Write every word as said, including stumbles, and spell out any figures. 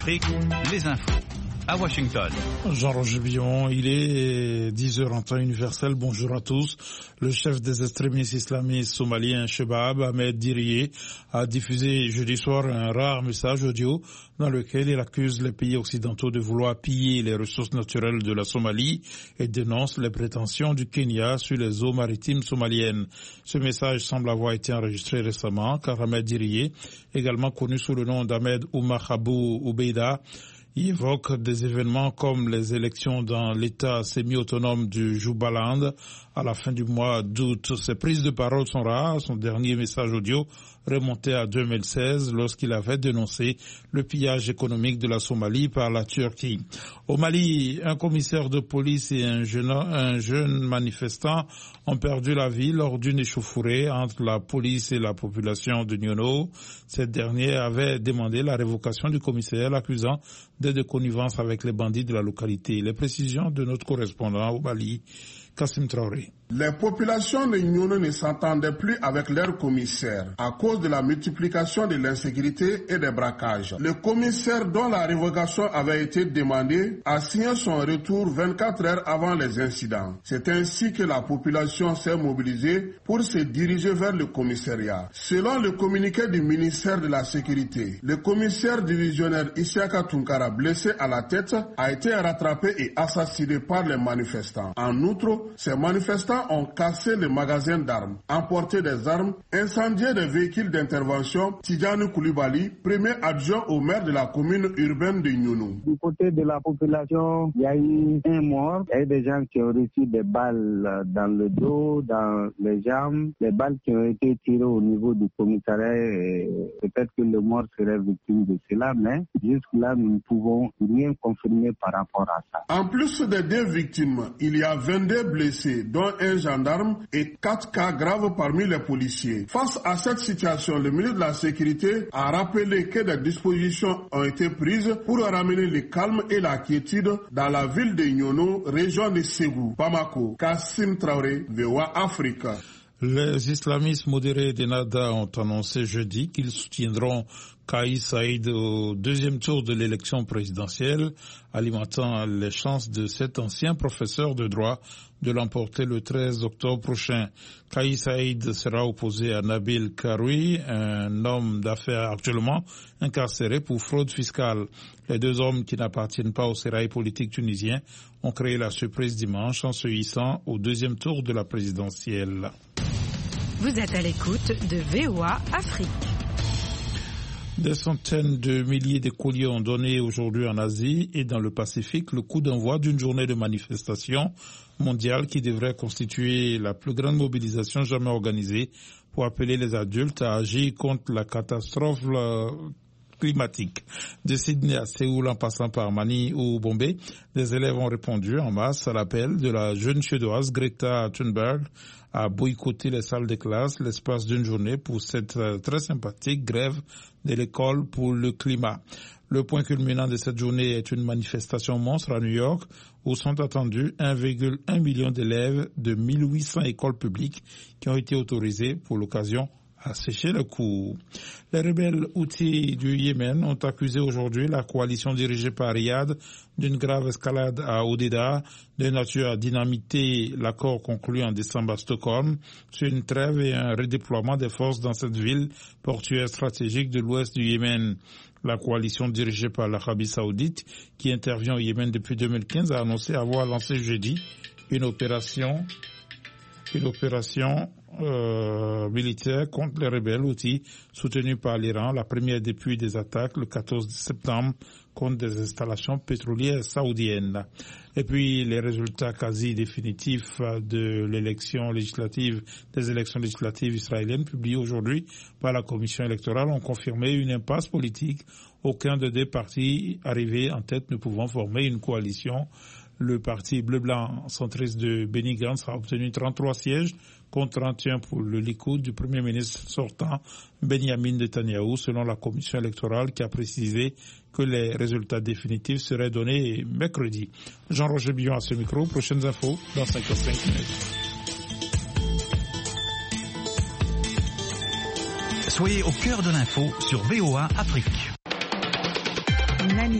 Les infos à Washington. Jean-Roger Billon, il est dix heures en temps universel. Bonjour à tous. Le chef des extrémistes islamistes somaliens, Shebab Ahmed Diriye, a diffusé jeudi soir un rare message audio dans lequel il accuse les pays occidentaux de vouloir piller les ressources naturelles de la Somalie et dénonce les prétentions du Kenya sur les eaux maritimes somaliennes. Ce message semble avoir été enregistré récemment car Ahmed Diriye, également connu sous le nom d'Ahmed Oumar Abou Oubeida, il évoque des événements comme les élections dans l'État semi-autonome du Jubaland à la fin du mois d'août. Ses prises de parole sont rares. Son dernier message audio remontait à deux mille seize lorsqu'il avait dénoncé le pillage économique de la Somalie par la Turquie. Au Mali, un commissaire de police et un jeune, un jeune manifestant ont perdu la vie lors d'une échauffourée entre la police et la population de Niono. Cette dernière avait demandé la révocation du commissaire, l'accusant de, de connivence avec les bandits de la localité. Les précisions de notre correspondant au Mali, Kassim Traoré. Les populations de Niono ne s'entendaient plus avec leur commissaire à cause de la multiplication de l'insécurité et des braquages. Le commissaire dont la révocation avait été demandée a signé son retour vingt-quatre heures avant les incidents. C'est ainsi que la population s'est mobilisée pour se diriger vers le commissariat. Selon le communiqué du ministère de la Sécurité, le commissaire divisionnaire Isiaka Tunkara, blessé à la tête, a été rattrapé et assassiné par les manifestants. En outre, ces manifestants ont cassé les magasins d'armes, emporté des armes, incendié des véhicules d'intervention. Tidjani Koulibaly, premier adjoint au maire de la commune urbaine de Niono. Du côté de la population, il y a eu un mort. Il y a eu des gens qui ont reçu des balles dans le dos, dans les jambes, des balles qui ont été tirées au niveau du commissariat. Et peut-être que le mort serait victime de cela, mais jusque-là, nous ne pouvons rien confirmer par rapport à ça. En plus des deux victimes, il y a vingt-deux blessés, dont un gendarme et quatre cas graves parmi les policiers. Face à cette situation, le ministre de la Sécurité a rappelé que des dispositions ont été prises pour ramener le calme et la quiétude dans la ville de Niono, région de Ségou. Bamako, Kassim Traoré, V O A Afrique. Les islamistes modérés d'Ennahda ont annoncé jeudi qu'ils soutiendront Kais Saïd au deuxième tour de l'élection présidentielle, alimentant les chances de cet ancien professeur de droit de l'emporter le treize octobre prochain. Kais Saïd sera opposé à Nabil Karoui, un homme d'affaires actuellement incarcéré pour fraude fiscale. Les deux hommes qui n'appartiennent pas au sérail politique tunisien ont créé la surprise dimanche en se hissant au deuxième tour de la présidentielle. Vous êtes à l'écoute de V O A Afrique. Des centaines de milliers de courriers ont donné aujourd'hui en Asie et dans le Pacifique le coup d'envoi d'une journée de manifestation mondiale qui devrait constituer la plus grande mobilisation jamais organisée pour appeler les adultes à agir contre la catastrophe climatique. De Sydney à Séoul en passant par Manille ou Bombay, des élèves ont répondu en masse à l'appel de la jeune suédoise Greta Thunberg à boycotter les salles de classe l'espace d'une journée pour cette très sympathique grève de l'école pour le climat. Le point culminant de cette journée est une manifestation monstre à New York où sont attendus un virgule un million d'élèves de mille huit cents écoles publiques qui ont été autorisées pour l'occasion à sécher le cours. Les rebelles houthis du Yémen ont accusé aujourd'hui la coalition dirigée par Riyad d'une grave escalade à Hodeida, de nature à dynamiter l'accord conclu en décembre à Stockholm sur une trêve et un redéploiement des forces dans cette ville portuaire stratégique de l'ouest du Yémen. La coalition dirigée par l'Arabie Saoudite, qui intervient au Yémen depuis deux mille quinze, a annoncé avoir lancé jeudi une opération, une opération Euh, militaire contre les rebelles houthis soutenus par l'Iran, la première depuis des attaques le quatorze septembre contre des installations pétrolières saoudiennes. Et puis les résultats quasi définitifs de l'élection législative, des élections législatives israéliennes publiées aujourd'hui par la commission électorale ont confirmé une impasse politique, aucun des deux partis arrivés en tête ne pouvant former une coalition. Le parti bleu-blanc centriste de Benny Gantz a obtenu trente-trois sièges contre trente et un pour le Likoud du Premier ministre sortant Benjamin Netanyahou, selon la commission électorale qui a précisé que les résultats définitifs seraient donnés mercredi. Jean-Roger Billon à ce micro. Prochaines infos dans cinq heures cinq minutes. Soyez au cœur de l'info sur V O A Afrique.